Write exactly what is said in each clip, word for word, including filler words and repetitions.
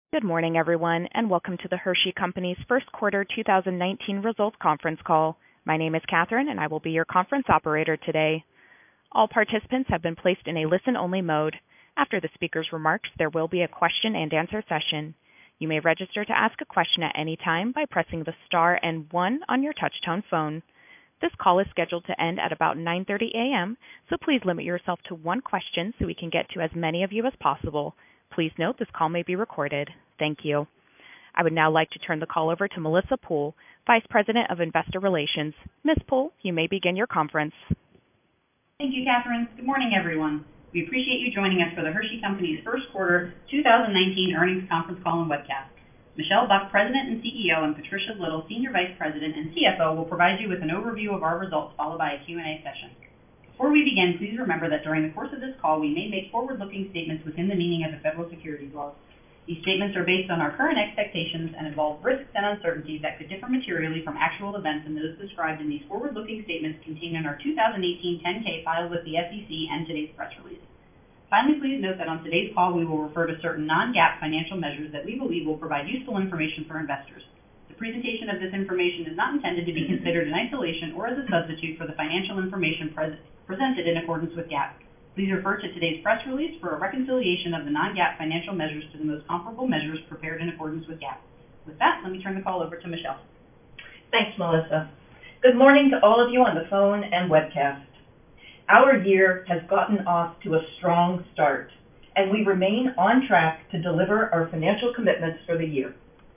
Good morning, everyone, and welcome to the Hershey Company's first quarter two thousand nineteen results conference call. My name is Catherine, and I will be your conference operator today. All participants have been placed in a listen-only mode. After the speaker's remarks, there will be a question-and-answer session. You may register to ask a question at any time by pressing the star and one on your touch-tone phone. This call is scheduled to end at about nine thirty a.m., so please limit yourself to one question so we can get to as many of you as possible. Please note this call may be recorded. Thank you. I would now like to turn the call over to Melissa Poole, Vice President of Investor Relations. Miz Poole, you may begin your conference. Thank you, Catherine. Good morning, everyone. We appreciate you joining us for the Hershey Company's first quarter two thousand nineteen earnings conference call and webcast. Michelle Buck, President and C E O, and Patricia Little, Senior Vice President and C F O, will provide you with an overview of our results, followed by a Q and A session. Before we begin, please remember that during the course of this call, we may make forward-looking statements within the meaning of the federal securities laws. These statements are based on our current expectations and involve risks and uncertainties that could differ materially from actual events and those described in these forward-looking statements contained in our two thousand eighteen ten K filed with the S E C and today's press release. Finally, please note that on today's call, we will refer to certain non-GAAP financial measures that we believe will provide useful information for investors. The presentation of this information is not intended to be considered in isolation or as a substitute for the financial information present presented in accordance with GAAP. Please refer to today's press release for a reconciliation of the non-GAAP financial measures to the most comparable measures prepared in accordance with GAAP. With that, let me turn the call over to Michelle. Thanks, Melissa. Good morning to all of you on the phone and webcast. Our year has gotten off to a strong start, and we remain on track to deliver our financial commitments for the year.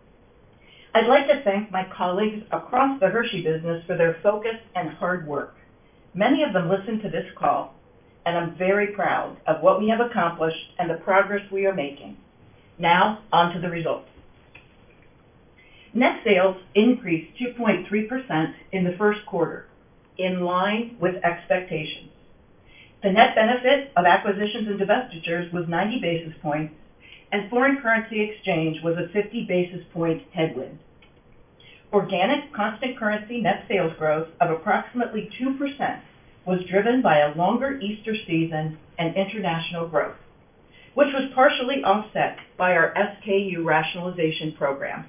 I'd like to thank my colleagues across the Hershey business for their focus and hard work. Many of them listen to this call, and I'm very proud of what we have accomplished and the progress we are making. Now, on to the results. Net sales increased two point three percent in the first quarter, in line with expectations. The net benefit of acquisitions and divestitures was ninety basis points, and foreign currency exchange was a fifty basis point headwind. Organic constant currency net sales growth of approximately two percent was driven by a longer Easter season and international growth, which was partially offset by our S K U rationalization program.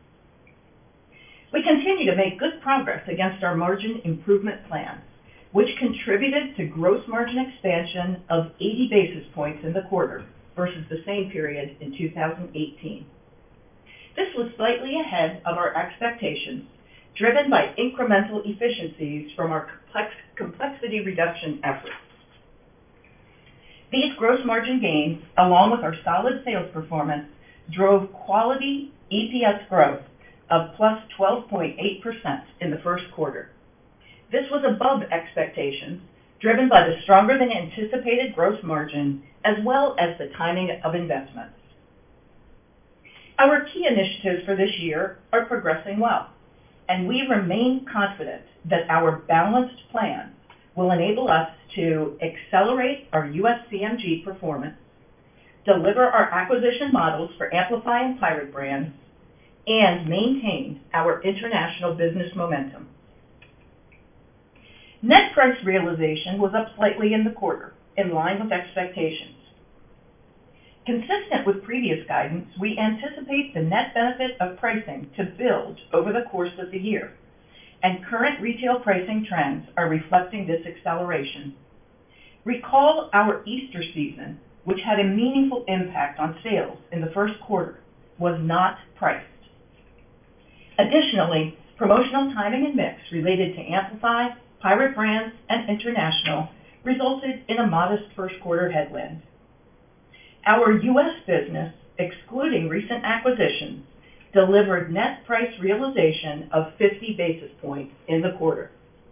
We continue to make good progress against our margin improvement plan, which contributed to gross margin expansion of eighty basis points in the quarter versus the same period in two thousand eighteen. This was slightly ahead of our expectations, driven by incremental efficiencies from our complex, complexity reduction efforts. These gross margin gains, along with our solid sales performance, drove quality E P S growth of plus twelve point eight percent in the first quarter. This was above expectations, driven by the stronger than anticipated gross margin, as well as the timing of investments. Our key initiatives for this year are progressing well, and we remain confident that our balanced plan will enable us to accelerate our U S C M G performance, deliver our acquisition models for Amplify and Pirate brands, and maintain our international business momentum. Net price realization was up slightly in the quarter, in line with expectations. Consistent with previous guidance, we anticipate the net benefit of pricing to build over the course of the year, and current retail pricing trends are reflecting this acceleration. Recall our Easter season, which had a meaningful impact on sales in the first quarter, was not priced. Additionally, promotional timing and mix related to Amplify, Pirate brands, and international resulted in a modest first quarter headwind. Our U S business, excluding recent acquisitions, delivered net price realization of fifty basis points in the quarter.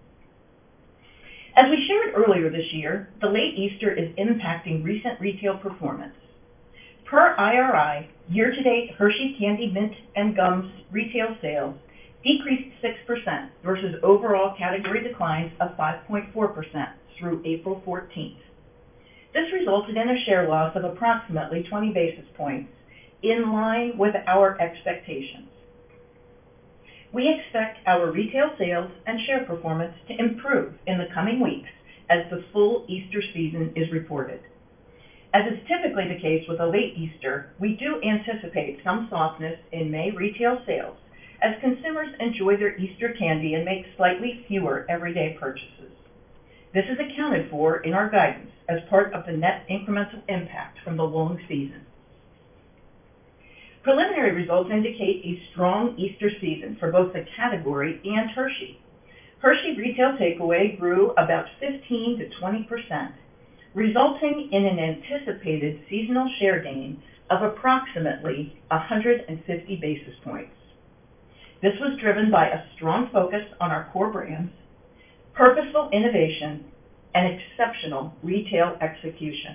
As we shared earlier this year, the late Easter is impacting recent retail performance. Per I R I, year-to-date Hershey Candy Mint and Gums retail sales decreased six percent versus overall category declines of five point four percent through April fourteenth. This resulted in a share loss of approximately twenty basis points, in line with our expectations. We expect our retail sales and share performance to improve in the coming weeks as the full Easter season is reported. As is typically the case with a late Easter, we do anticipate some softness in May retail sales as consumers enjoy their Easter candy and make slightly fewer everyday purchases. This is accounted for in our guidance as part of the net incremental impact from the long season. Preliminary results indicate a strong Easter season for both the category and Hershey. Hershey retail takeaway grew about fifteen to twenty percent, resulting in an anticipated seasonal share gain of approximately one hundred fifty basis points. This was driven by a strong focus on our core brands, purposeful innovation, and exceptional retail execution.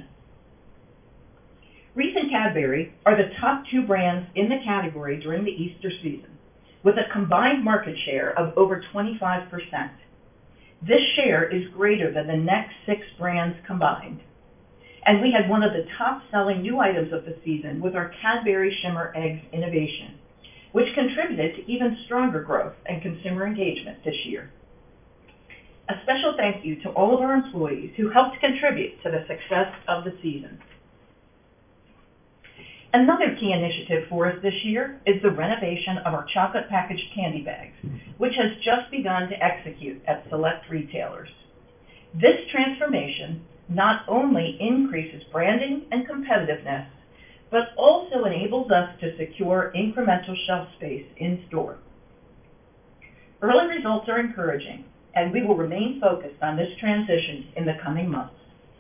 Reese and Cadbury are the top two brands in the category during the Easter season, with a combined market share of over twenty-five percent. This share is greater than the next six brands combined. And we had one of the top-selling new items of the season with our Cadbury Shimmer Eggs innovation, which contributed to even stronger growth and consumer engagement this year. A special thank you to all of our employees who helped contribute to the success of the season. Another key initiative for us this year is the renovation of our chocolate packaged candy bags, which has just begun to execute at select retailers. This transformation not only increases branding and competitiveness, but also enables us to secure incremental shelf space in store. Early results are encouraging, and we will remain focused on this transition in the coming months.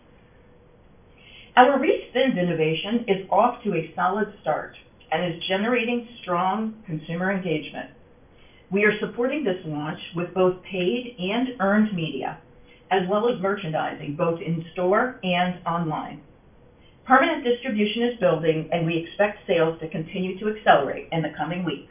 Our Reese Thins innovation is off to a solid start and is generating strong consumer engagement. We are supporting this launch with both paid and earned media, as well as merchandising both in store and online. Permanent distribution is building, and we expect sales to continue to accelerate in the coming weeks.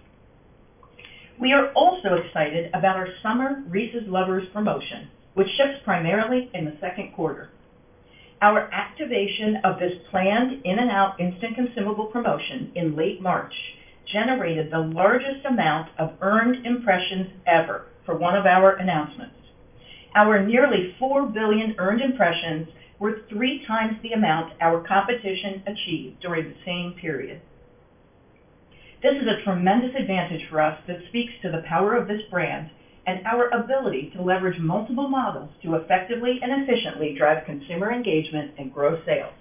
We are also excited about our Summer Reese's Lovers promotion, which ships primarily in the second quarter. Our activation of this planned in-and-out instant consumable promotion in late March generated the largest amount of earned impressions ever for one of our announcements. Our nearly four billion earned impressions were three times the amount our competition achieved during the same period. This is a tremendous advantage for us that speaks to the power of this brand and our ability to leverage multiple models to effectively and efficiently drive consumer engagement and grow sales.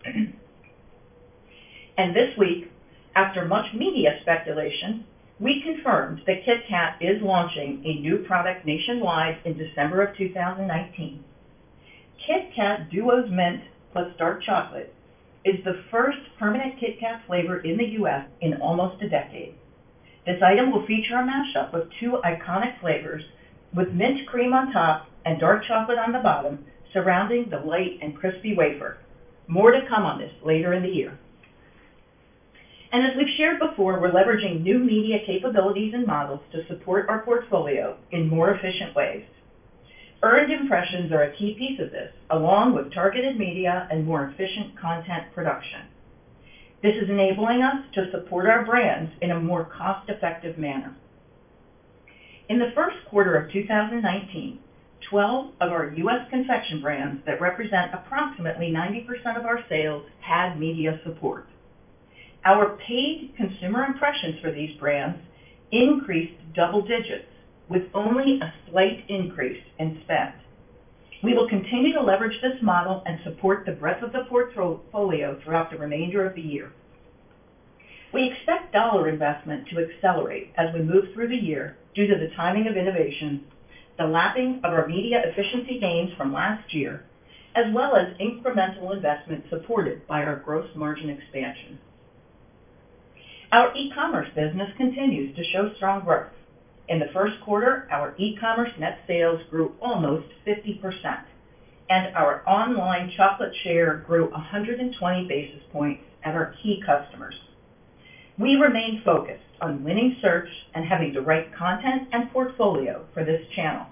And this week, after much media speculation, we confirmed that Kit Kat is launching a new product nationwide in December of two thousand nineteen. Kit Kat Duos Mint plus Dark Chocolate is the first permanent Kit Kat flavor in the U S in almost a decade. This item will feature a mashup of two iconic flavors with mint cream on top and dark chocolate on the bottom, surrounding the light and crispy wafer. More to come on this later in the year. And as we've shared before, we're leveraging new media capabilities and models to support our portfolio in more efficient ways. Earned impressions are a key piece of this, along with targeted media and more efficient content production. This is enabling us to support our brands in a more cost-effective manner. In the first quarter of two thousand nineteen, twelve of our U S confection brands that represent approximately ninety percent of our sales had media support. Our paid consumer impressions for these brands increased double digits, with only a slight increase in spend. We will continue to leverage this model and support the breadth of the portfolio throughout the remainder of the year. We expect dollar investment to accelerate as we move through the year due to the timing of innovation, the lapping of our media efficiency gains from last year, as well as incremental investment supported by our gross margin expansion. Our e-commerce business continues to show strong growth. In the first quarter, our e-commerce net sales grew almost fifty percent, and our online chocolate share grew one hundred twenty basis points at our key customers. We remain focused on winning search and having the right content and portfolio for this channel.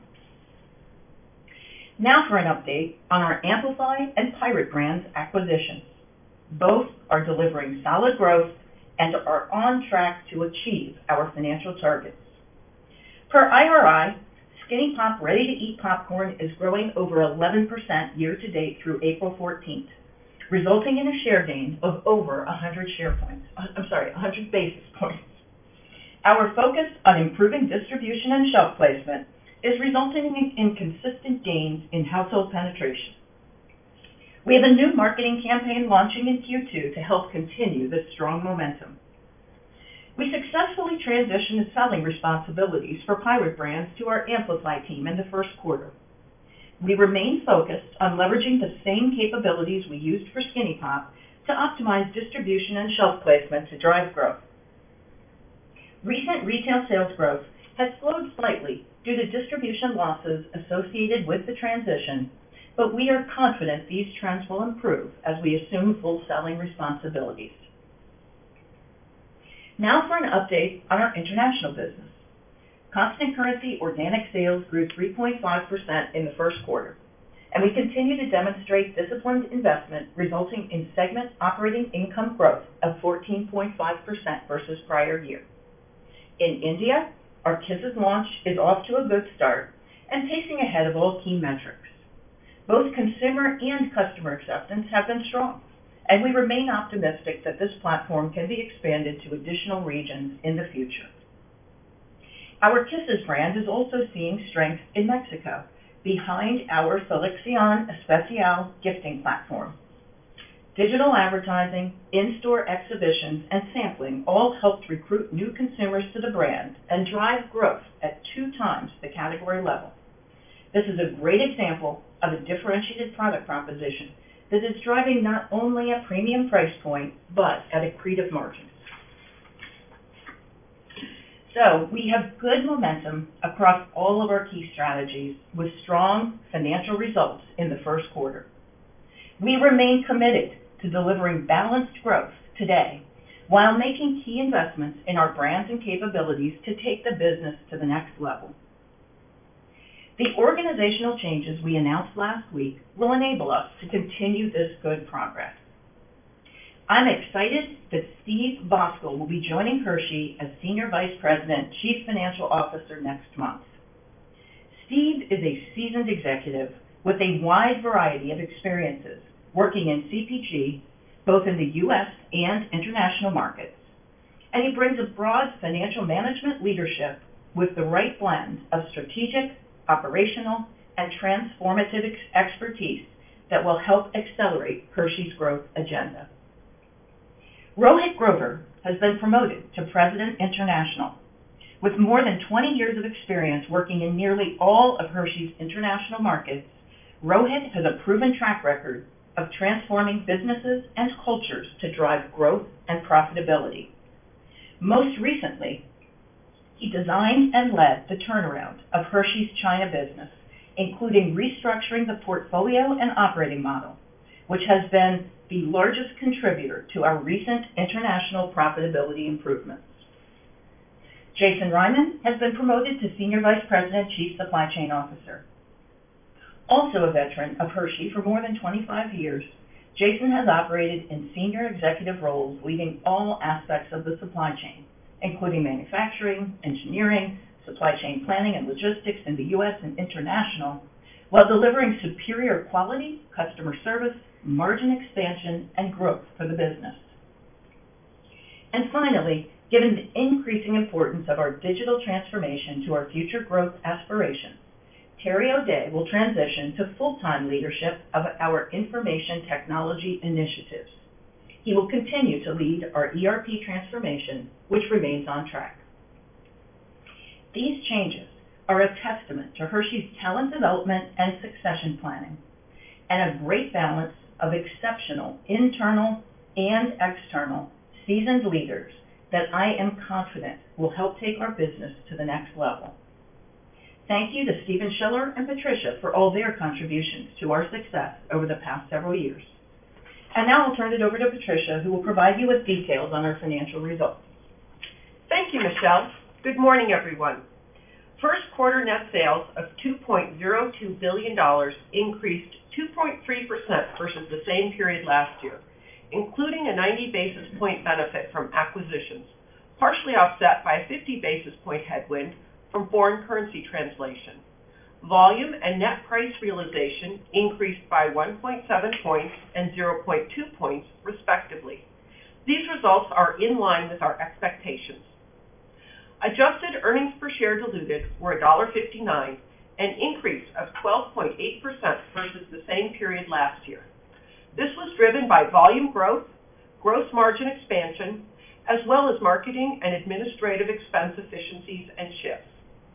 Now for an update on our Amplify and Pirate Brands acquisitions. Both are delivering solid growth and are on track to achieve our financial targets. Per I R I, Skinny Pop ready-to-eat popcorn is growing over eleven percent year-to-date through April fourteenth, resulting in a share gain of over one hundred share points. I'm sorry, one hundred basis points. Our focus on improving distribution and shelf placement is resulting in, in consistent gains in household penetration. We have a new marketing campaign launching in Q two to help continue this strong momentum. We successfully transitioned the selling responsibilities for Pilot Brands to our Amplify team in the first quarter. We remain focused on leveraging the same capabilities we used for Skinny Pop to optimize distribution and shelf placement to drive growth. Recent retail sales growth has slowed slightly due to distribution losses associated with the transition, but we are confident these trends will improve as we assume full selling responsibilities. Now for an update on our international business. Constant currency organic sales grew three point five percent in the first quarter, and we continue to demonstrate disciplined investment, resulting in segment operating income growth of fourteen point five percent versus prior year. In India, our Kisses launch is off to a good start and pacing ahead of all key metrics. Both consumer and customer acceptance have been strong, and we remain optimistic that this platform can be expanded to additional regions in the future. Our Kisses brand is also seeing strength in Mexico, behind our Selección Especial gifting platform. Digital advertising, in-store exhibitions, and sampling all helped recruit new consumers to the brand and drive growth at two times the category level. This is a great example of a differentiated product proposition that is driving not only a premium price point, but at accretive margins. So we have good momentum across all of our key strategies with strong financial results in the first quarter. We remain committed to delivering balanced growth today while making key investments in our brands and capabilities to take the business to the next level. The organizational changes we announced last week will enable us to continue this good progress. I'm excited that Steve Boskel will be joining Hershey as Senior Vice President, Chief Financial Officer next month. Steve is a seasoned executive with a wide variety of experiences working in C P G, both in the U S and international markets, and he brings a broad financial management leadership with the right blend of strategic, operational, and transformative ex- expertise that will help accelerate Hershey's growth agenda. Rohit Grover has been promoted to President International. With more than twenty years of experience working in nearly all of Hershey's international markets, Rohit has a proven track record of transforming businesses and cultures to drive growth and profitability. Most recently, he designed and led the turnaround of Hershey's China business, including restructuring the portfolio and operating model, which has been the largest contributor to our recent international profitability improvements. Jason Ryman has been promoted to Senior Vice President, Chief Supply Chain Officer. Also a veteran of Hershey for more than twenty-five years, Jason has operated in senior executive roles leading all aspects of the supply chain, including manufacturing, engineering, supply chain planning and logistics in the U S and international, while delivering superior quality, customer service, margin expansion, and growth for the business. And finally, given the increasing importance of our digital transformation to our future growth aspirations, Terry O'Day will transition to full-time leadership of our information technology initiatives. He will continue to lead our E R P transformation, which remains on track. These changes are a testament to Hershey's talent development and succession planning, and a great balance of exceptional internal and external seasoned leaders that I am confident will help take our business to the next level. Thank you to Stephen Schiller and Patricia for all their contributions to our success over the past several years. And now I'll turn it over to Patricia, who will provide you with details on our financial results. Thank you, Michelle. Good morning, everyone. First quarter net sales of two point zero two billion dollars increased two point three percent versus the same period last year, including a ninety basis point benefit from acquisitions, partially offset by a fifty basis point headwind from foreign currency translation. Volume and net price realization increased by one point seven points and zero point two points, respectively. These results are in line with our expectations. Adjusted earnings per share diluted were one dollar fifty-nine, an increase of twelve point eight percent versus the same period last year. This was driven by volume growth, gross margin expansion, as well as marketing and administrative expense efficiencies and shifts.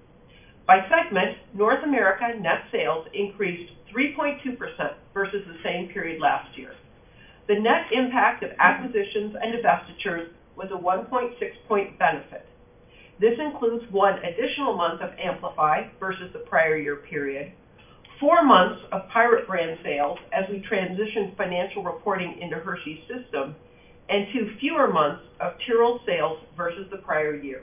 By segment, North America net sales increased three point two percent versus the same period last year. The net impact of acquisitions and divestitures was a one point six point benefit. This includes one additional month of Amplify versus the prior year period, four months of Pirate brand sales as we transitioned financial reporting into Hershey's system, and two fewer months of Tyrrell sales versus the prior year.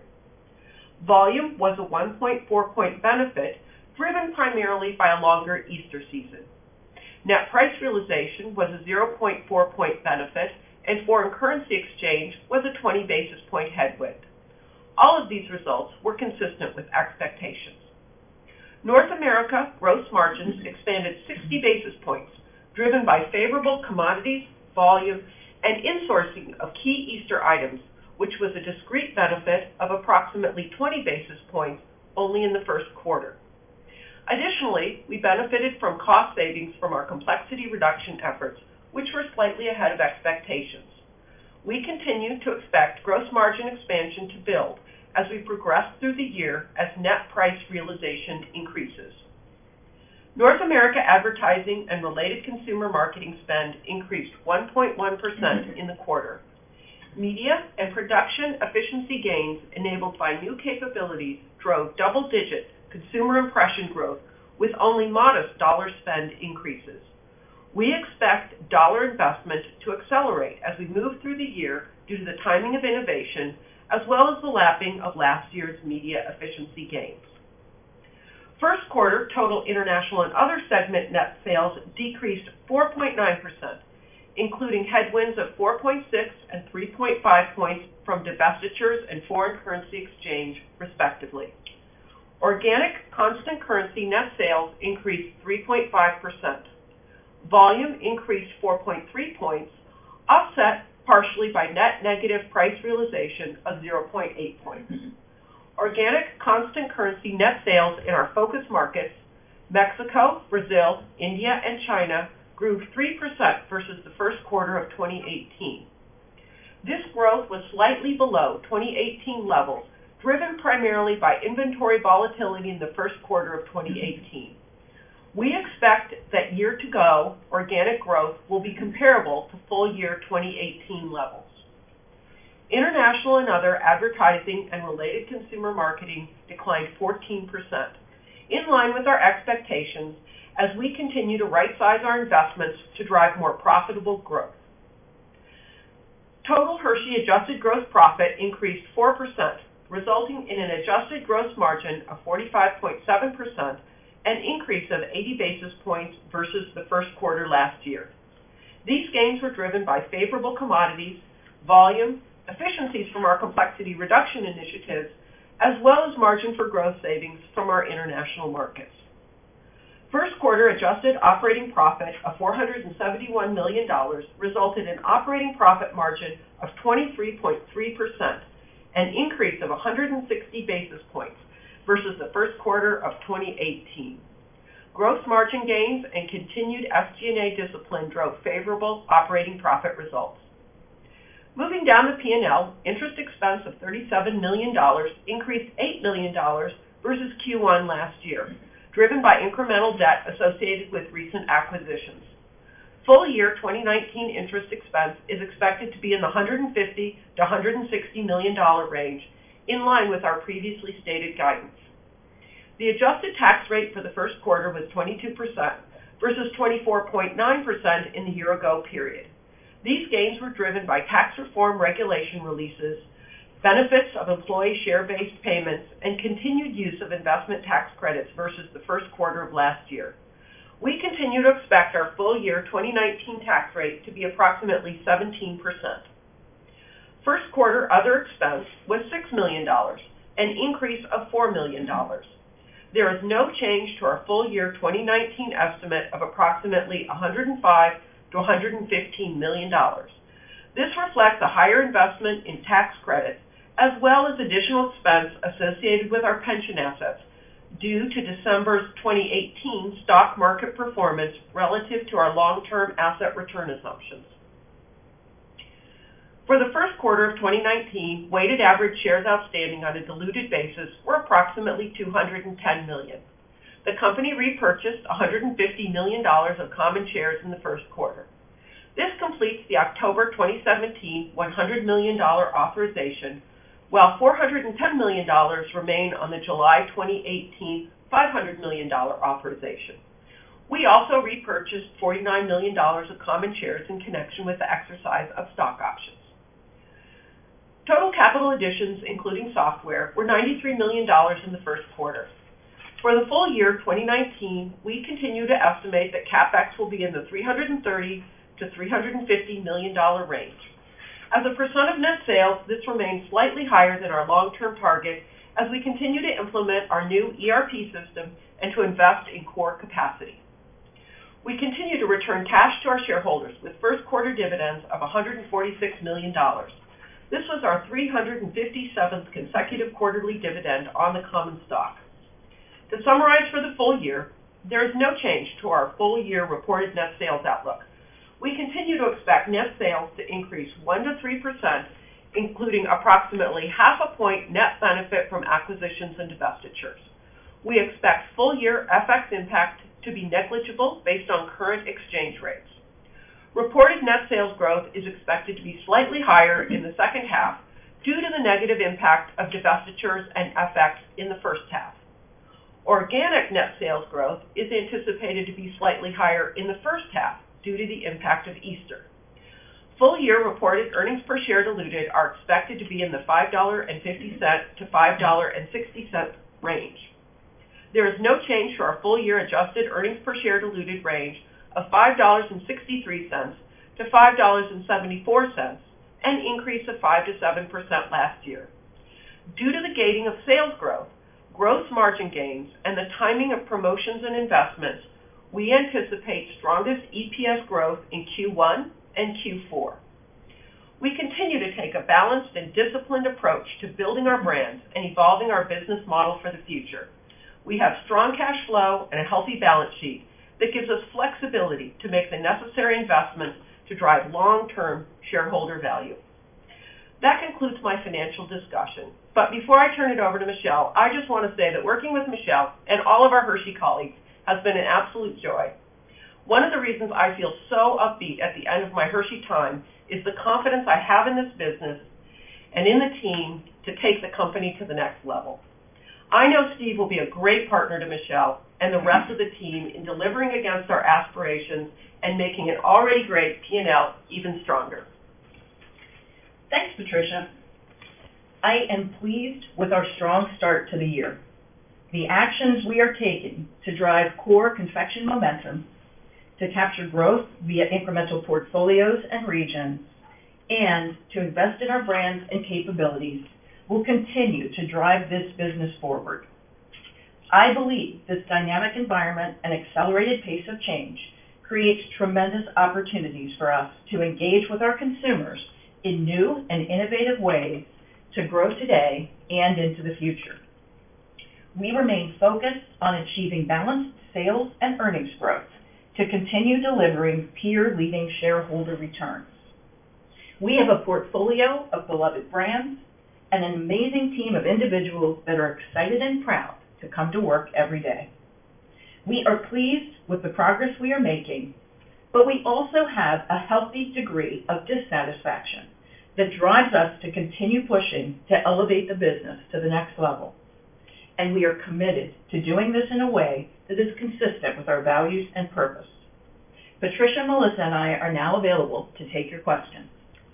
Volume was a one point four point benefit, driven primarily by a longer Easter season. Net price realization was a zero point four point benefit, and foreign currency exchange was a twenty basis point headwind. All of these results were consistent with expectations. North America gross margins expanded sixty basis points, driven by favorable commodities, volume, and insourcing of key Easter items, which was a discrete benefit of approximately twenty basis points only in the first quarter. Additionally, we benefited from cost savings from our complexity reduction efforts, which were slightly ahead of expectations. We continue to expect gross margin expansion to build as we progress through the year as net price realization increases. North America advertising and related consumer marketing spend increased one point one percent in the quarter. Media and production efficiency gains enabled by new capabilities drove double-digit consumer impression growth with only modest dollar spend increases. We expect dollar investment to accelerate as we move through the year due to the timing of innovation, as well as the lapping of last year's media efficiency gains. First quarter total international and other segment net sales decreased four point nine percent. Including headwinds of four point six and three point five points from divestitures and foreign currency exchange, respectively. Organic constant currency net sales increased three point five percent. Volume increased four point three points, offset partially by net negative price realization of zero point eight points. Organic constant currency net sales in our focus markets, Mexico, Brazil, India, and China, grew three percent versus the first quarter of twenty eighteen. This growth was slightly below twenty eighteen levels, driven primarily by inventory volatility in the first quarter of twenty eighteen. We expect that year-to-go organic growth will be comparable to full year twenty eighteen levels. International and other advertising and related consumer marketing declined fourteen percent, in line with our expectations as we continue to right-size our investments to drive more profitable growth. Total Hershey adjusted gross profit increased four percent, resulting in an adjusted gross margin of forty-five point seven percent, an increase of eighty basis points versus the first quarter last year. These gains were driven by favorable commodities, volume, efficiencies from our complexity reduction initiatives, as well as margin for growth savings from our international markets. First quarter adjusted operating profit of four hundred seventy-one million dollars resulted in operating profit margin of twenty-three point three percent, an increase of one hundred sixty basis points versus the first quarter of twenty eighteen. Gross margin gains and continued S G and A discipline drove favorable operating profit results. Moving down the P and L, interest expense of thirty-seven million dollars increased eight million dollars versus Q one last year, driven by incremental debt associated with recent acquisitions. Full year twenty nineteen interest expense is expected to be in the one hundred fifty to one hundred sixty million dollars range, in line with our previously stated guidance. The adjusted tax rate for the first quarter was twenty-two percent versus twenty-four point nine percent in the year-ago period. These gains were driven by tax reform regulation releases, benefits of employee share-based payments, and continued use of investment tax credits versus the first quarter of last year. We continue to expect our full year twenty nineteen tax rate to be approximately seventeen percent. First quarter other expense was six million dollars, an increase of four million dollars. There is no change to our full year twenty nineteen estimate of approximately one hundred five to one hundred fifteen million dollars. This reflects a higher investment in tax credits as well as additional expense associated with our pension assets due to December's twenty eighteen stock market performance relative to our long-term asset return assumptions. For the first quarter of twenty nineteen, weighted average shares outstanding on a diluted basis were approximately two hundred ten million. The company repurchased one hundred fifty million dollars of common shares in the first quarter. This completes the October twenty seventeen one hundred million dollars authorization, while four hundred ten million dollars remain on the July twenty eighteen five hundred million dollars authorization. We also repurchased forty-nine million dollars of common shares in connection with the exercise of stock options. Total capital additions, including software, were ninety-three million dollars in the first quarter. For the full year twenty nineteen, we continue to estimate that CapEx will be in the three hundred thirty to three hundred fifty million dollars range. As a percent of net sales, this remains slightly higher than our long-term target as we continue to implement our new E R P system and to invest in core capacity. We continue to return cash to our shareholders with first quarter dividends of one hundred forty-six million dollars. This was our three hundred fifty-seventh consecutive quarterly dividend on the common stock. To summarize for the full year, there is no change to our full year reported net sales outlook. We continue to expect net sales to increase one to three percent, including approximately half a point net benefit from acquisitions and divestitures. We expect full year F X impact to be negligible based on current exchange rates. Reported net sales growth is expected to be slightly higher in the second half due to the negative impact of divestitures and F X in the first half. Organic net sales growth is anticipated to be slightly higher in the first half due to the impact of Easter. Full year reported earnings per share diluted are expected to be in the five dollars and fifty cents to five dollars and sixty cents range. There is no change to our full year adjusted earnings per share diluted range of five dollars and sixty-three cents to five dollars and seventy-four cents, an increase of five to seven percent last year. Due to the gating of sales growth, gross margin gains, and the timing of promotions and investments, we anticipate strongest E P S growth in Q one and Q four. We continue to take a balanced and disciplined approach to building our brands and evolving our business model for the future. We have strong cash flow and a healthy balance sheet that gives us flexibility to make the necessary investments to drive long-term shareholder value. That concludes my financial discussion. But before I turn it over to Michelle, I just want to say that working with Michelle and all of our Hershey colleagues has been an absolute joy. One of the reasons I feel so upbeat at the end of my Hershey time is the confidence I have in this business and in the team to take the company to the next level. I know Steve will be a great partner to Michelle and the rest of the team in delivering against our aspirations and making an already great P and L even stronger. Thanks, Patricia. I am pleased with our strong start to the year. The actions we are taking to drive core confection momentum, to capture growth via incremental portfolios and regions, and to invest in our brands and capabilities will continue to drive this business forward. I believe this dynamic environment and accelerated pace of change creates tremendous opportunities for us to engage with our consumers in new and innovative ways to grow today and into the future. We remain focused on achieving balanced sales and earnings growth to continue delivering peer-leading shareholder returns. We have a portfolio of beloved brands and an amazing team of individuals that are excited and proud to come to work every day. We are pleased with the progress we are making, but we also have a healthy degree of dissatisfaction that drives us to continue pushing to elevate the business to the next level. And we are committed to doing this in a way that is consistent with our values and purpose. Patricia, Melissa, and I are now available to take your questions.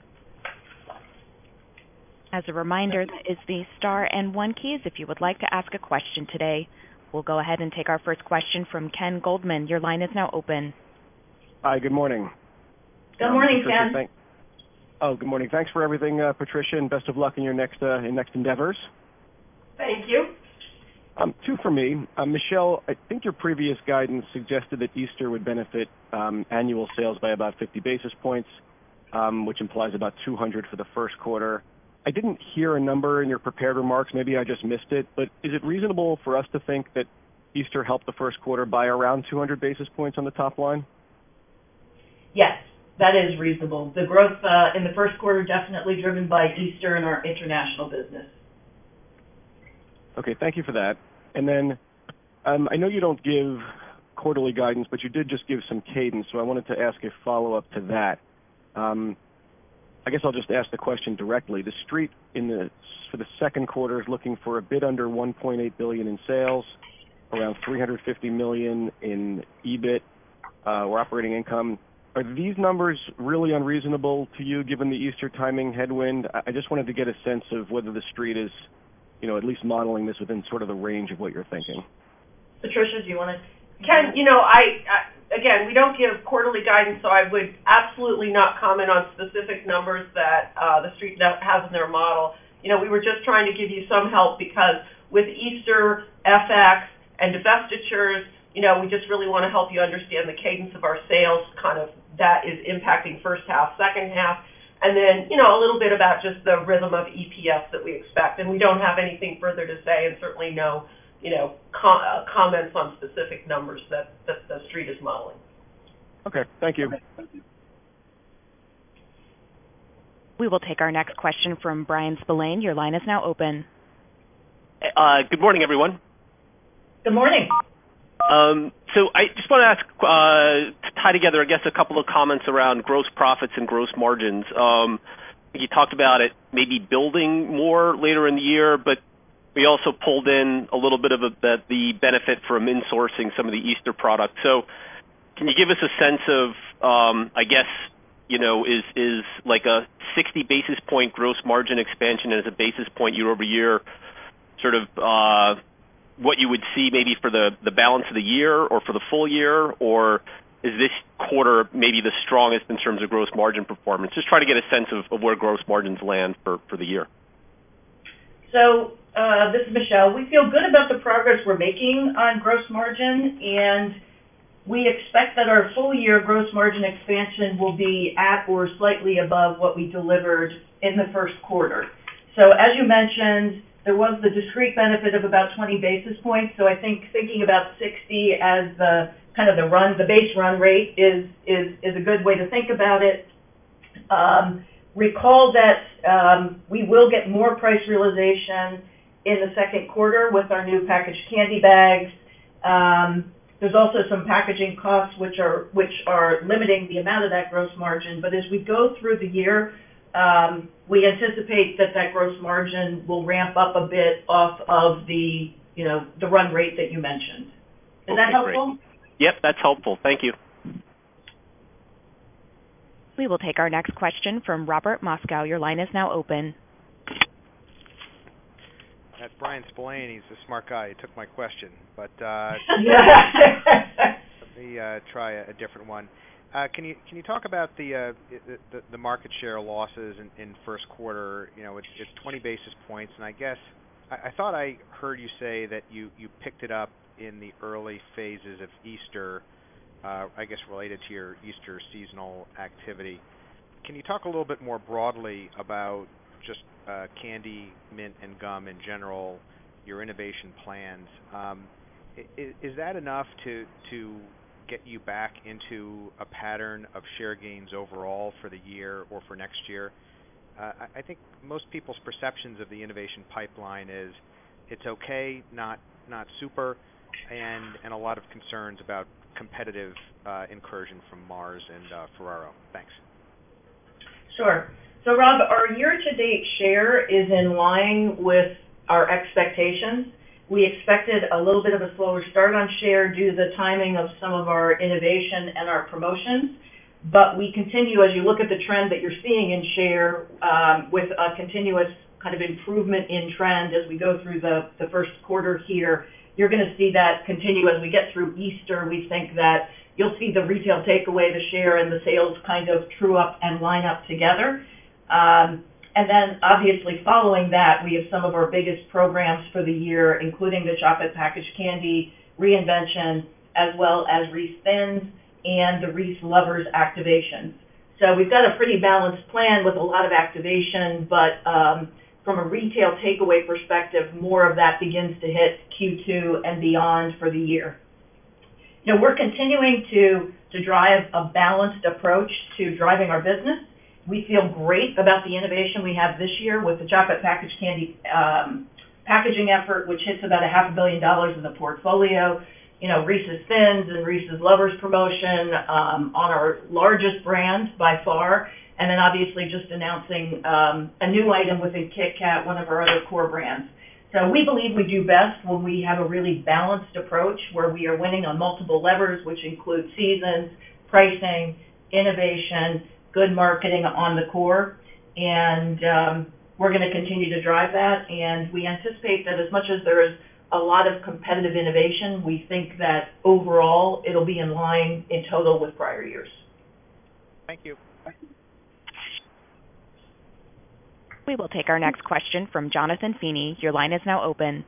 As a reminder, that is the star and one keys if you would like to ask a question today. We'll go ahead and take our first question from Ken Goldman. Your line is now open. Hi, good morning. Good um, morning, Patricia, Ken. Thank- oh, good morning. Thanks for everything, uh, Patricia, and best of luck in your next uh, in next endeavors. Thank you. Um, two for me. Uh, Michelle, I think your previous guidance suggested that Easter would benefit um, annual sales by about fifty basis points, um, which implies about two hundred for the first quarter. I didn't hear a number in your prepared remarks. Maybe I just missed it. But is it reasonable for us to think that Easter helped the first quarter by around two hundred basis points on the top line? Yes, that is reasonable. The growth uh, in the first quarter definitely driven by Easter and our international business. Okay, thank you for that. And then um, I know you don't give quarterly guidance, but you did just give some cadence, so I wanted to ask a follow-up to that. Um, I guess I'll just ask the question directly. The Street in the for the second quarter is looking for a bit under one point eight billion dollars in sales, around three hundred fifty million dollars in E B I T uh, or operating income. Are these numbers really unreasonable to you, given the Easter timing headwind? I just wanted to get a sense of whether the Street is, you know, at least modeling this within sort of the range of what you're thinking. Patricia, do you want to? Ken, you know, I, I again, we don't give quarterly guidance, so I would absolutely not comment on specific numbers that uh, the Street has in their model. You know, we were just trying to give you some help because with Easter, F X, and divestitures, you know, we just really want to help you understand the cadence of our sales, kind of that is impacting first half, second half, and then, you know, a little bit about just the rhythm of E P S that we expect. And we don't have anything further to say, and certainly no, you know, com- uh, comments on specific numbers that, that the Street is modeling. Okay, thank you. We will take our next question from Brian Spillane. Your line is now open. Uh, good morning, everyone. Good morning. Um, so I just want to ask, uh, to tie together, I guess, a couple of comments around gross profits and gross margins. Um, you talked about it maybe building more later in the year, but we also pulled in a little bit of a, the, the benefit from insourcing some of the Easter products. So can you give us a sense of, um, I guess, you know, is, is like a sixty basis point gross margin expansion as a basis point year over year sort of, uh, what you would see maybe for the, the balance of the year or for the full year, or is this quarter maybe the strongest in terms of gross margin performance? Just try to get a sense of, of where gross margins land for, for the year. So uh, this is Michelle. We feel good about the progress we're making on gross margin, and we expect that our full year gross margin expansion will be at or slightly above what we delivered in the first quarter. So as you mentioned, there was the discrete benefit of about twenty basis points. So I think thinking about sixty as the kind of the run, the base run rate is is is a good way to think about it. Um, recall that um, we will get more price realization in the second quarter with our new packaged candy bags. Um, there's also some packaging costs which are which are limiting the amount of that gross margin. But as we go through the year, Um, we anticipate that that gross margin will ramp up a bit off of the, you know, the run rate that you mentioned. Is okay, that helpful? Great. Yep, that's helpful. Thank you. We will take our next question from Robert Moskow. Your line is now open. That's Brian Spillane. He's a smart guy. He took my question. But uh, let me uh, try a, a different one. Uh, can you can you talk about the uh, the, the market share losses in, in first quarter? You know, it's, it's twenty basis points, and I guess I, I thought I heard you say that you, you picked it up in the early phases of Easter. Uh, I guess related to your Easter seasonal activity. Can you talk a little bit more broadly about just uh, candy, mint, and gum in general, your innovation plans? Um, is, is that enough to to get you back into a pattern of share gains overall for the year or for next year? Uh, I, I think most people's perceptions of the innovation pipeline is it's okay, not not super, and and a lot of concerns about competitive uh, incursion from Mars and uh, Ferraro. Thanks. Sure. So Rob, our year-to-date share is in line with our expectations. We expected a little bit of a slower start on share due to the timing of some of our innovation and our promotions, but we continue, as you look at the trend that you're seeing in share, um, with a continuous kind of improvement in trend as we go through the, the first quarter here. You're going to see that continue as we get through Easter. We think that you'll see the retail takeaway, the share, and the sales kind of true up and line up together. Um, And then obviously following that, we have some of our biggest programs for the year, including the chocolate packaged candy reinvention, as well as Reese Thins and the Reese Lovers activations. So we've got a pretty balanced plan with a lot of activation, but um, from a retail takeaway perspective, more of that begins to hit Q two and beyond for the year. You know, we're continuing to, to drive a balanced approach to driving our business. We feel great about the innovation we have this year with the chocolate packaged candy um, packaging effort, which hits about a half a billion dollars in the portfolio. You know, Reese's Thins and Reese's Lovers promotion um, on our largest brand by far, and then obviously just announcing um, a new item within Kit Kat, one of our other core brands. So we believe we do best when we have a really balanced approach where we are winning on multiple levers, which include seasons, pricing, innovation, good marketing on the core, and um, we're going to continue to drive that, and we anticipate that as much as there is a lot of competitive innovation, we think that overall it'll be in line in total with prior years. Thank you. We will take our next question from Jonathan Feeney. Your line is now open.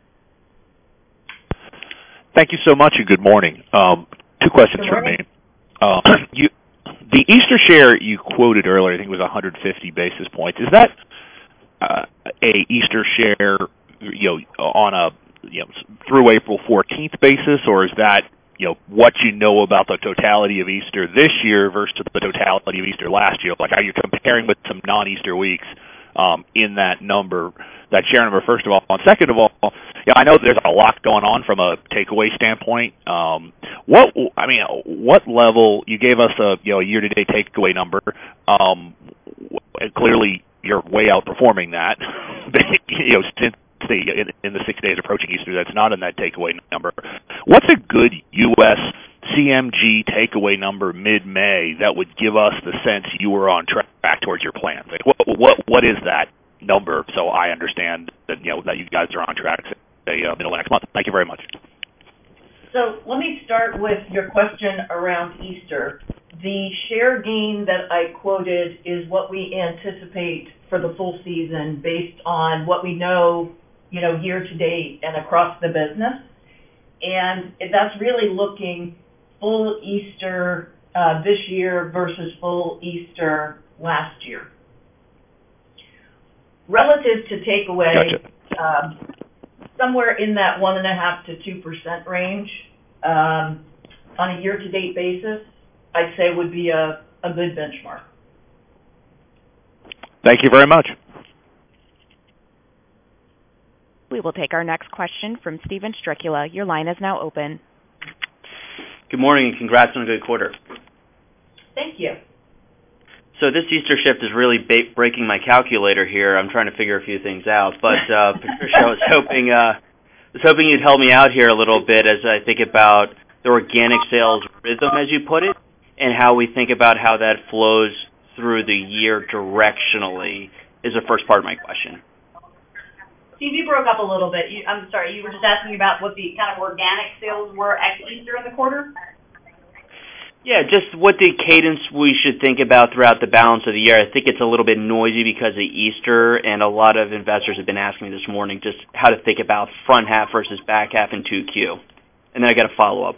Thank you so much, and good morning. Um, two questions from me. Uh, you, the Easter share you quoted earlier, I think it was one hundred fifty basis points. Is that uh, a Easter share, you know, on a you know through April fourteenth basis, or is that you know what you know about the totality of Easter this year versus the totality of Easter last year? Like, are you comparing with some non-Easter weeks um, in that number, that share number? First of all, and second of all, yeah, I know there's a lot going on from a takeaway standpoint. Um, what I mean, what level you gave us a you know a year-to-date takeaway number? Um, clearly, you're way outperforming that. you know, since the, in, in the six days approaching Easter, that's not in that takeaway number. What's a good U S C M G takeaway number mid-May that would give us the sense you were on track towards your plans? Like, what what what is that number? So I understand that you know that you guys are on track. Say uh, middle of next month. Thank you very much. So let me start with your question around Easter. The share gain that I quoted is what we anticipate for the full season based on what we know, you know, year to date and across the business. And that's really looking full Easter uh, this year versus full Easter last year. Relative to takeaway, Gotcha. um, somewhere in that one and a half to two percent range um, on a year-to-date basis, I'd say would be a, a good benchmark. Thank you very much. We will take our next question from Steven Strycula. Your line is now open. Good morning, and congrats on a good quarter. Thank you. So this Easter shift is really ba- breaking my calculator here. I'm trying to figure a few things out. But uh, Patricia, I was hoping uh, was hoping you'd help me out here a little bit as I think about the organic sales rhythm, as you put it, and how we think about how that flows through the year directionally is the first part of my question. Steve, you broke up a little bit. You, I'm sorry, you were just asking about what the kind of organic sales were at Easter in the quarter? Yeah, just what the cadence we should think about throughout the balance of the year. I think it's a little bit noisy because of Easter, and a lot of investors have been asking me this morning just how to think about front half versus back half in two Q. And then I got a follow-up.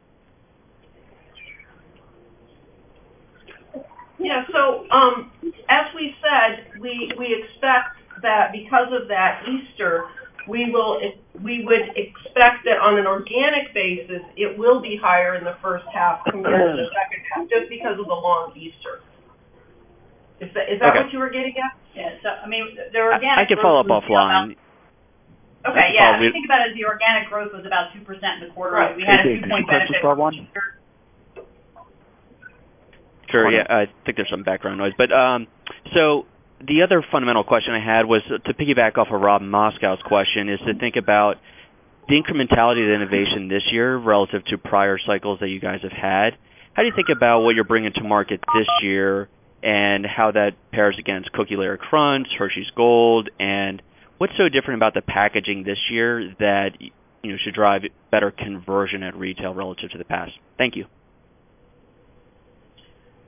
Yeah, so um, as we said, we, we expect that because of that Easter, we will we would expect that on an organic basis, it will be higher in the first half compared to the second half, just because of the long Easter. Is that is that Okay. what you were getting at? Yeah, so, I mean, the organic I, I can growth follow up was offline. About, okay, yeah, follow- I mean, think about it as the organic growth was about two percent in the quarter. Right. We had a Hey, Dave, two-point did you press the benefit. star one? Sure, yeah, I think there's some background noise. But um, so the other fundamental question I had was to piggyback off of Rob Moskow's question is to think about the incrementality of the innovation this year relative to prior cycles that you guys have had. How do you think about what you're bringing to market this year and how that pairs against Cookie Layer Crunch, Hershey's Gold, and what's so different about the packaging this year that you know should drive better conversion at retail relative to the past? Thank you.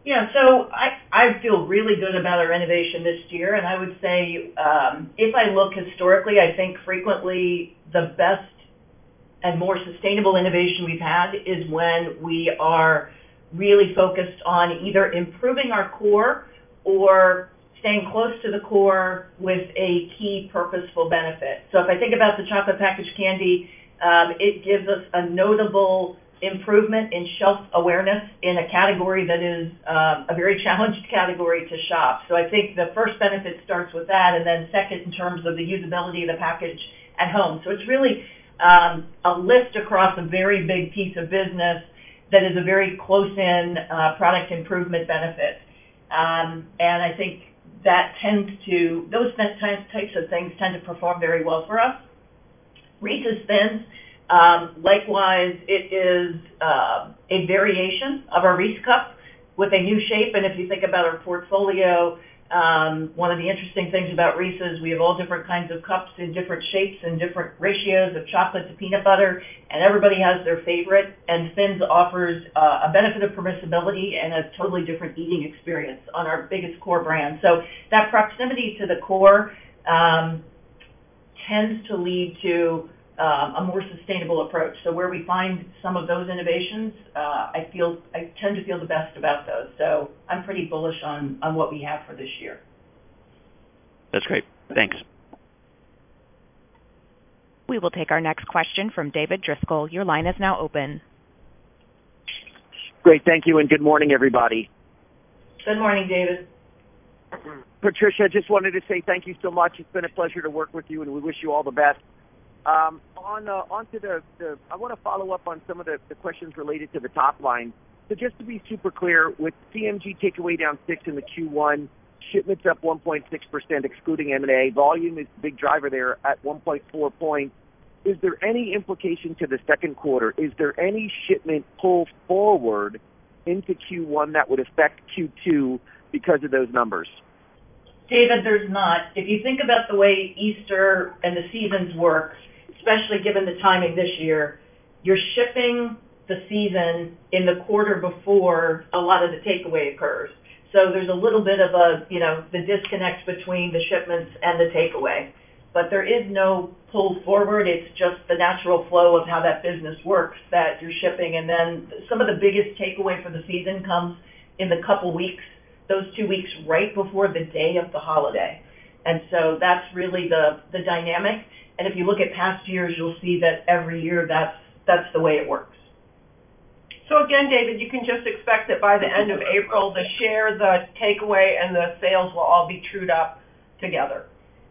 Yeah, so I, I feel really good about our innovation this year, and I would say um, if I look historically, I think frequently the best and more sustainable innovation we've had is when we are really focused on either improving our core or staying close to the core with a key purposeful benefit. So if I think about the chocolate packaged candy, um, it gives us a notable improvement in shelf awareness in a category that is um, a very challenged category to shop. So I think the first benefit starts with that, and then second in terms of the usability of the package at home. So it's really um, a lift across a very big piece of business that is a very close-in uh, product improvement benefit. Um, and I think that tends to, those types of things tend to perform very well for us. Reese's Thins, um, likewise, it is uh, a variation of our Reese Cup with a new shape. And if you think about our portfolio, um, one of the interesting things about Reese's, we have all different kinds of cups in different shapes and different ratios of chocolate to peanut butter, and everybody has their favorite. And Thins offers uh, a benefit of permissibility and a totally different eating experience on our biggest core brand. So that proximity to the core um, tends to lead to Um, a more sustainable approach. So where we find some of those innovations, uh, I feel I tend to feel the best about those. So I'm pretty bullish on, on what we have for this year. That's great. Thanks. We will take our next question from David Driscoll. Your line is now open. Great. Thank you, and good morning, everybody. Good morning, David. Patricia, just wanted to say thank you so much. It's been a pleasure to work with you, and we wish you all the best. Um, on uh, onto the, the, I want to follow up on some of the, the questions related to the top line. So just to be super clear, with C M G takeaway down six in the Q one, shipments up one point six percent excluding M and A, volume is the big driver there at one point four points. Is there any implication to the second quarter? Is there any shipment pull forward into Q one that would affect Q two because of those numbers? David, there's not. If you think about the way Easter and the seasons work, especially given the timing this year, you're shipping the season in the quarter before a lot of the takeaway occurs. So there's a little bit of a, you know, the disconnect between the shipments and the takeaway. But there is no pull forward. It's just the natural flow of how that business works, that you're shipping. And then some of the biggest takeaway for the season comes in the couple weeks, those two weeks right before the day of the holiday. And so that's really the, the dynamic. And if you look at past years, you'll see that every year that's that's the way it works. So again, David, you can just expect that by the end of April, the share, the takeaway, and the sales will all be trued up together.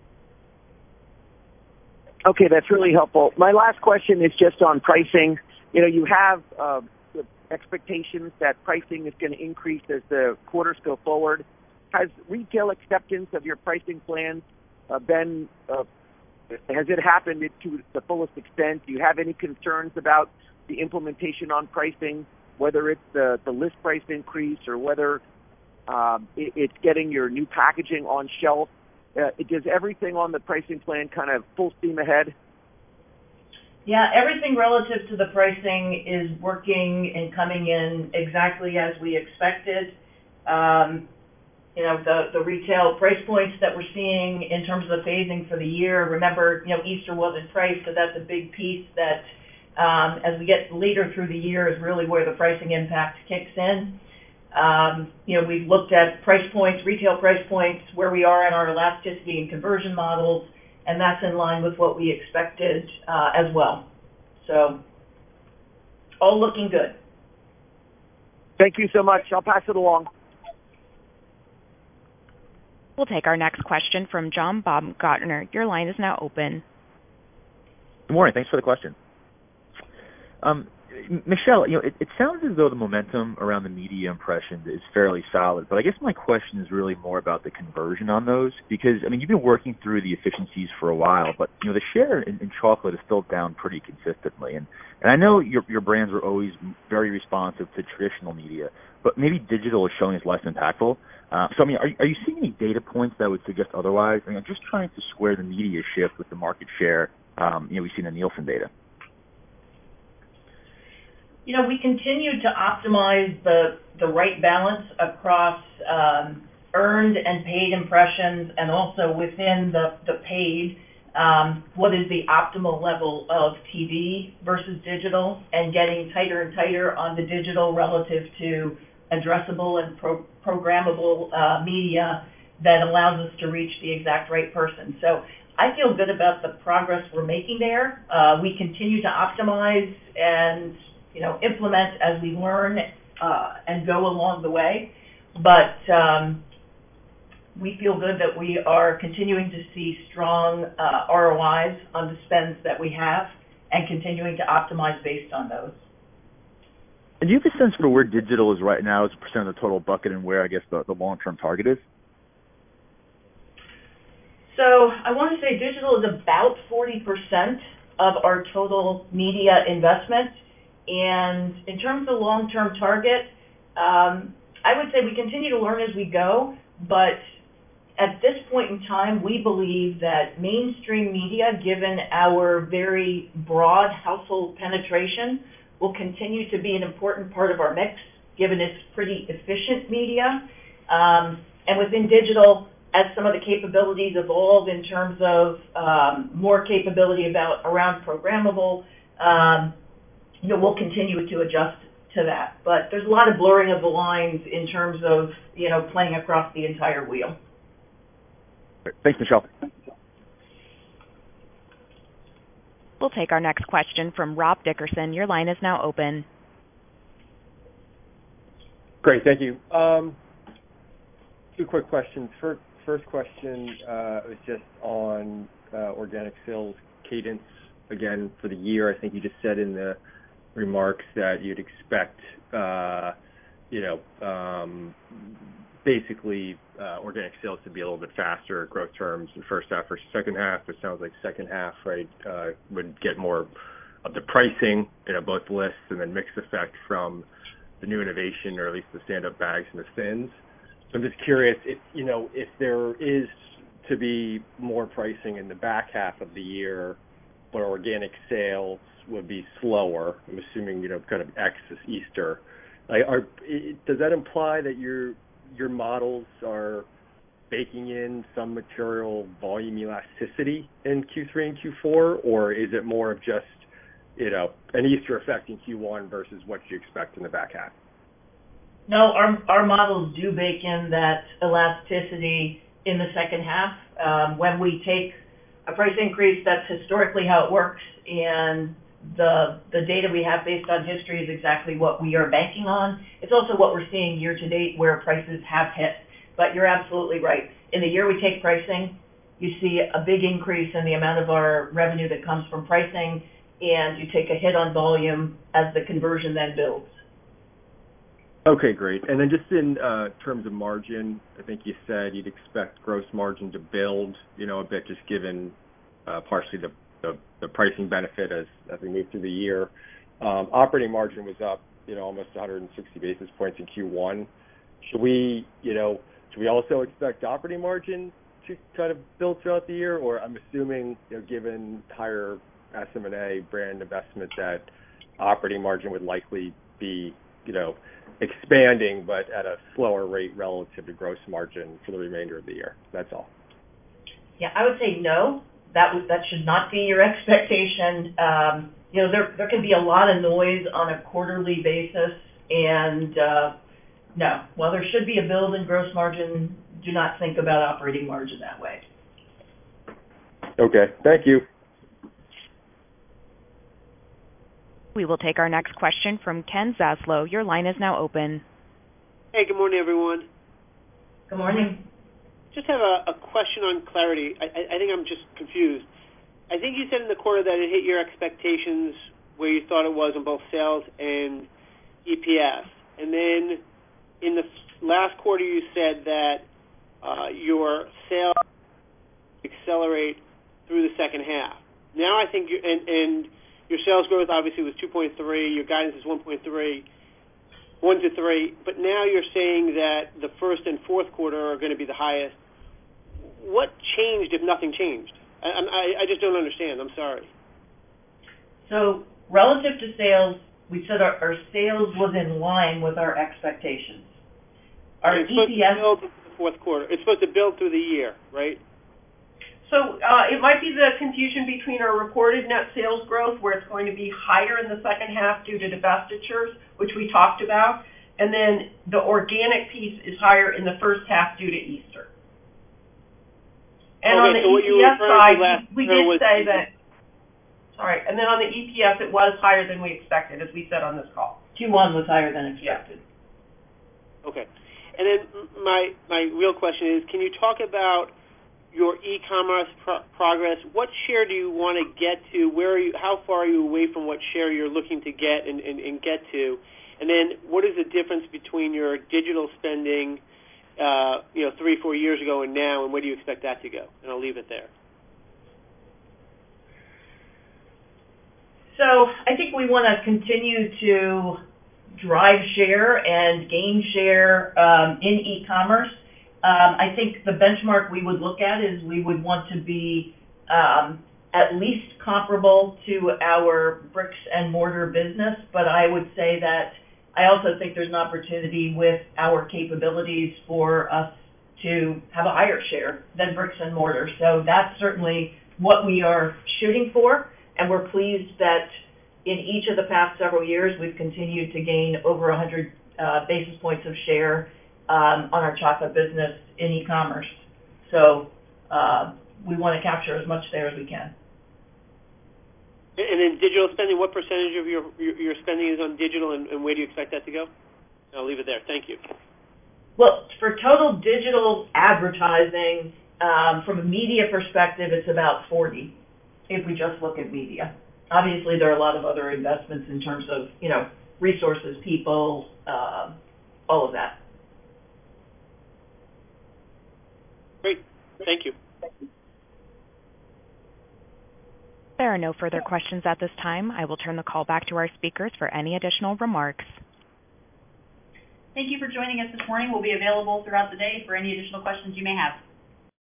Okay, that's really helpful. My last question is just on pricing. You know, you have uh, the expectations that pricing is going to increase as the quarters go forward. Has retail acceptance of your pricing plans uh, been uh, Has it happened to the fullest extent? Do you have any concerns about the implementation on pricing, whether it's the, the list price increase or whether um, it, it's getting your new packaging on shelf? Uh, does everything on the pricing plan kind of full steam ahead? Yeah, everything relative to the pricing is working and coming in exactly as we expected. Um, You know, the, the retail price points that we're seeing in terms of the phasing for the year. Remember, you know, Easter wasn't priced, so that's a big piece that um, as we get later through the year is really where the pricing impact kicks in. Um, you know, we've looked at price points, retail price points, where we are in our elasticity and conversion models, and that's in line with what we expected uh, as well. So, all looking good. Thank you so much. I'll pass it along. We'll take our next question from John Baumgartner. Your line is now open. Good morning. Thanks for the question. Um, Michelle, you know, it, it sounds as though the momentum around the media impressions is fairly solid, but I guess my question is really more about the conversion on those because, I mean, you've been working through the efficiencies for a while, but, you know, the share in, in chocolate is still down pretty consistently. And, and I know your, your brands were always very responsive to traditional media, but maybe digital is showing as less impactful. Uh, so, I mean, are, are you seeing any data points that would suggest otherwise? I mean, I'm just trying to square the media shift with the market share, um, you know, we've seen in Nielsen data. You know, we continue to optimize the the right balance across um, earned and paid impressions, and also within the the paid. Um, what is the optimal level of T V versus digital, and getting tighter and tighter on the digital relative to addressable and pro- programmable uh, media that allows us to reach the exact right person. So I feel good about the progress we're making there. Uh, we continue to optimize and, you know, implement as we learn uh, and go along the way. But um, we feel good that we are continuing to see strong uh, R O Is on the spends that we have and continuing to optimize based on those. And do you have a sense for where digital is right now as a percent of the total bucket, and where, I guess, the, the long-term target is? So I want to say digital is about forty percent of our total media investment. And in terms of long-term target, um, I would say we continue to learn as we go, but at this point in time, we believe that mainstream media, given our very broad household penetration, will continue to be an important part of our mix, given it's pretty efficient media. Um, and within digital, as some of the capabilities evolve in terms of um, more capability about around programmable, um, you know, we'll continue to adjust to that. But there's a lot of blurring of the lines in terms of, you know, playing across the entire wheel. Thanks, Michelle. We'll take our next question from Rob Dickerson. Your line is now open. Great, thank you. Um, two quick questions. First, first question uh, was just on uh, organic sales cadence again for the year. I think you just said in the remarks that you'd expect, uh, you know, um, basically uh, organic sales to be a little bit faster growth terms in first half versus second half. It sounds like second half, right, uh, would get more of the pricing, you know, both lists, and then mix effect from the new innovation, or at least the stand-up bags and the thins. So I'm just curious if, you know, if there is to be more pricing in the back half of the year, but organic sales would be slower. I'm assuming, you know, kind of X is Easter. Like, are, does that imply that you're your models are baking in some material volume elasticity in Q three and Q four, or is it more of just, you know, an Easter effect in Q one versus what you expect in the back half? No, our our models do bake in that elasticity in the second half. Um, when we take a price increase, that's historically how it works, and the the data we have based on history is exactly what we are banking on. It's also what we're seeing year to date where prices have hit. But you're absolutely right. In the year we take pricing, you see a big increase in the amount of our revenue that comes from pricing, and you take a hit on volume as the conversion then builds. Okay, great. And then just in uh, terms of margin, I think you said you'd expect gross margin to build, you know, a bit, just given uh, partially the The, the pricing benefit as, as we move through the year. Um, operating margin was up, you know, almost one hundred sixty basis points in Q one. Should we, you know, should we also expect operating margin to kind of build throughout the year? Or I'm assuming, you know, given higher S M and A brand investment, that operating margin would likely be, you know, expanding, but at a slower rate relative to gross margin for the remainder of the year. That's all. Yeah, I would say no. That w- that should not be your expectation. Um, you know, there there can be a lot of noise on a quarterly basis, and uh, no, while there should be a build in gross margin, do not think about operating margin that way. Okay, thank you. We will take our next question from Ken Zaslow. Your line is now open. Hey, good morning, everyone. Good morning. Just have a, a question on clarity. I, I think I'm just confused. I think you said in the quarter that it hit your expectations where you thought it was on both sales and E P S. And then in the last quarter you said that uh, your sales accelerate through the second half. Now I think, you, and, and your sales growth obviously was two point three, your guidance is one point three, one to three, but now you're saying that the first and fourth quarter are going to be the highest. What changed if nothing changed? I, I, I just don't understand. I'm sorry. So relative to sales, We said our, our sales was in line with our expectations. Our it's supposed E P S... to build into the fourth quarter. It's supposed to build through the year, right? So uh, it might be the confusion between our reported net sales growth, where it's going to be higher in the second half due to divestitures, which we talked about, and then the organic piece is higher in the first half due to Easter. And okay, on the so E P S side, we, we did was, say that, sorry, and then on the E P S, it was higher than we expected, as we said on this call. Q one was higher than expected. Okay. And then my, my real question is, can you talk about your e-commerce pro- progress? What share do you want to get to? Where are you? How far are you away from what share you're looking to get and, and, and get to? And then what is the difference between your digital spending, uh, you know, three, four years ago and now, and where do you expect that to go? And I'll leave it there. So I think we want to continue to drive share and gain share um, in e-commerce. Um, I think the benchmark we would look at is we would want to be um, at least comparable to our bricks and mortar business, but I would say that I also think there's an opportunity with our capabilities for us to have a higher share than bricks and mortar. So that's certainly what we are shooting for, and we're pleased that in each of the past several years we've continued to gain over one hundred uh, basis points of share Um, on our chocolate business in e-commerce. So uh, we want to capture as much there as we can. And then digital spending, what percentage of your your, your spending is on digital, and, and where do you expect that to go? I'll leave it there. Thank you. Well, for total digital advertising, um, from a media perspective, it's about forty if we just look at media. Obviously, there are a lot of other investments in terms of, you know, resources, people, uh, all of that. Great. Thank you. There are no further questions at this time. I will turn the call back to our speakers for any additional remarks. Thank you for joining us this morning. We'll be available throughout the day for any additional questions you may have.